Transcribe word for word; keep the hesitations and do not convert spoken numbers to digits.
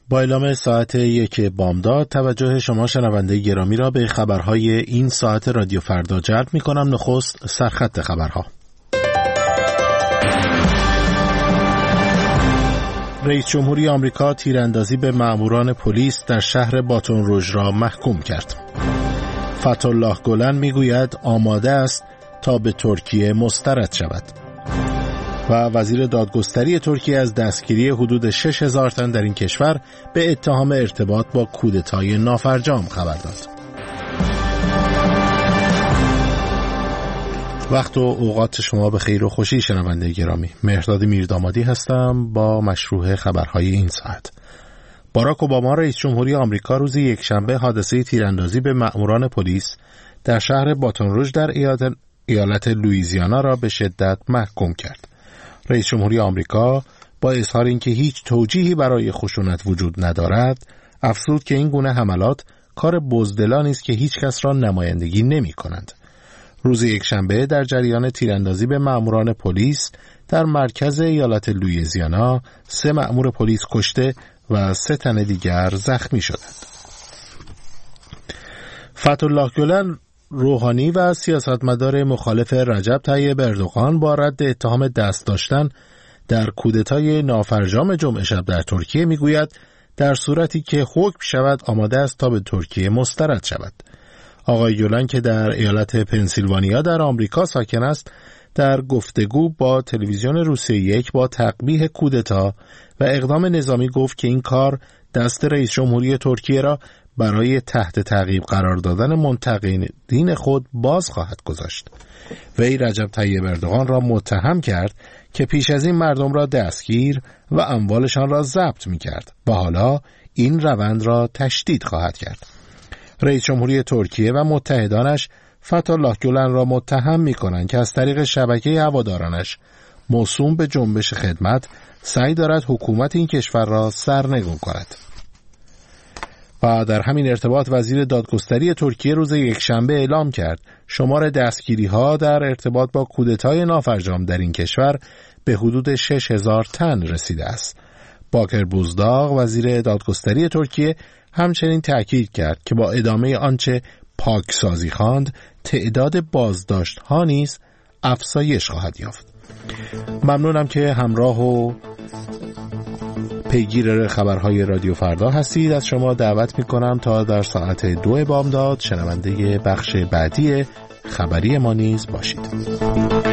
با اعلام ساعت یک بامداد توجه شما شنونده گرامی را به خبرهای این ساعت رادیو فردا جلب می کنم. نخست سرخط خبرها. رئیس جمهوری آمریکا تیراندازی به ماموران پلیس در شهر باتون روژ را محکوم کرد. فتح‌الله گلن میگوید آماده است تا به ترکیه مسترد شود. و وزیر دادگستری ترکیه از دستگیری حدود شش هزار تن در این کشور به اتهام ارتباط با کودتای نافرجام خبر داد. وقت و اوقات شما به خیر و خوشی شنونده گرامی. مهرداد میردامادی هستم با مشروع خبرهای این ساعت. باراک اوباما رئیس جمهوری آمریکا روز یکشنبه حادثه تیراندازی به مأموران پلیس در شهر باتون روژ در ایالت لوئیزیانا را به شدت محکوم کرد. رئیس جمهوری آمریکا با اظهار اینکه هیچ توجیهی برای خشونت وجود ندارد، افزود که این گونه حملات کار بزدلانی است که هیچ کس را نمایندگی نمی کنند. روز یکشنبه در جریان تیراندازی به مأموران پلیس در مرکز ایالت لوئیزیانا سه مأمور پلیس کشته و سه تن دیگر زخمی شدند. فتح‌الله گلن روحانی و سیاستمدار مخالف رجب طیب اردوغان با رد اتهام دست داشتن در کودتای نافرجام جمعه شب در ترکیه میگوید در صورتی که حکم شود آماده است تا به ترکیه مسترد شود. آقای گلن که در ایالت پنسیلوانیا در آمریکا ساکن است، در گفتگو با تلویزیون روسیه یک با تقبیح کودتا و اقدام نظامی گفت که این کار دست رئیس جمهوری ترکیه را برای تحت تعقیب قرار دادن منتقدین خود باز خواهد گذاشت. وی رجب طیب اردوغان را متهم کرد که پیش از این مردم را دستگیر و اموالشان را ضبط می‌کرد و حالا این روند را تشدید خواهد کرد. رئیس جمهوری ترکیه و متحدانش فتح‌الله گلن را متهم می‌کنند که از طریق شبکه هوادارانش موسوم به جنبش خدمت سعی دارد حکومت این کشور را سرنگون کند. و در همین ارتباط وزیر دادگستری ترکیه روز یکشنبه اعلام کرد شمار دستگیری‌ها در ارتباط با کودتای نافرجام در این کشور به حدود شش هزار تن رسیده است. باکر بوزداغ وزیر دادگستری ترکیه همچنین تأکید کرد که با ادامه آنچه پاکسازی خواند تعداد بازداشت‌ها نیز افزایش خواهد یافت. ممنونم که همراه و پیگیر خبرهای رادیو فردا هستید. از شما دعوت میکنم تا در ساعت دو بامداد شنونده بخش بعدی خبری ما نیز باشید.